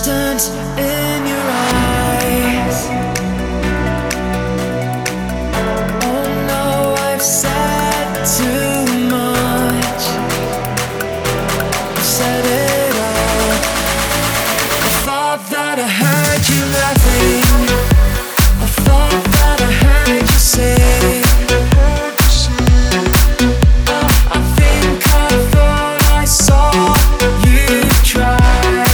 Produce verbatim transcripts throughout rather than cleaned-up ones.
instant in your eyes. Oh no, I've said too much. I've said it all. I thought that I heard you laughing. I thought that I heard you say, I, I think I thought I saw you try.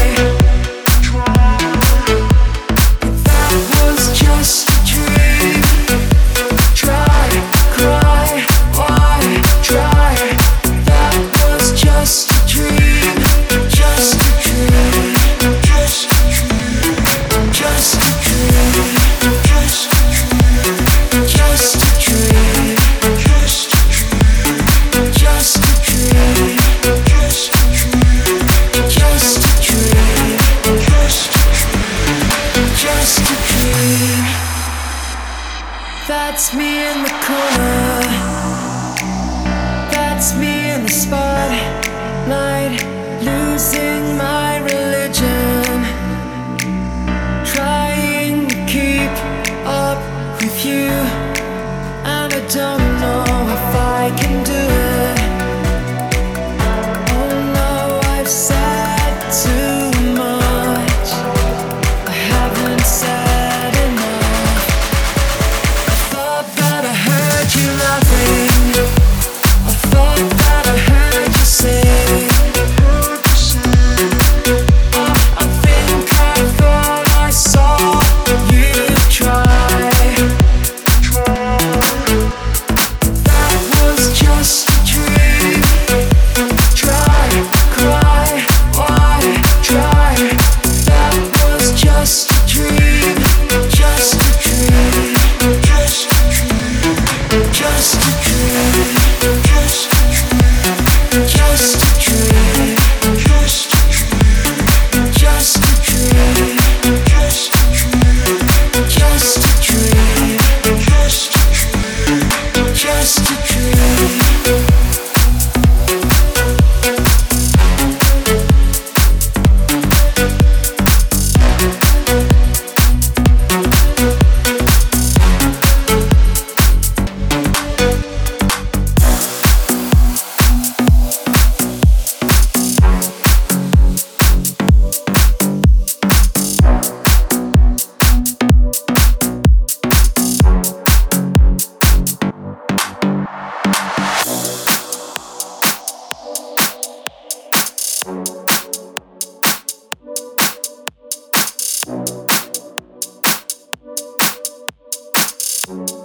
That was just a dream. Try, cry, why try? That was just a dream. Just a dream. Just a dream. Just a dream. Just a dream. Just a dream. Just a dream. Just a dream. Just a dream. Just a dream. Just a dream. Just a dream. That's me in the corner. That's me in the spotlight, losing my religion, trying to keep up with you, and I don't know if I can do it. Oh no, I've said too much. I haven't said enough. I thought that I heard you laughing. I thought that I heard you say, I, I think I thought I saw you try. That was just a dream. Try, cry, why try? That was just a dream. Just a dream. Just a dream. Just a dream. Just a dream. Just a dream. Just a dream. Just a dream. Just a dream. Just a dream. Just a dream. Just a dream. Thank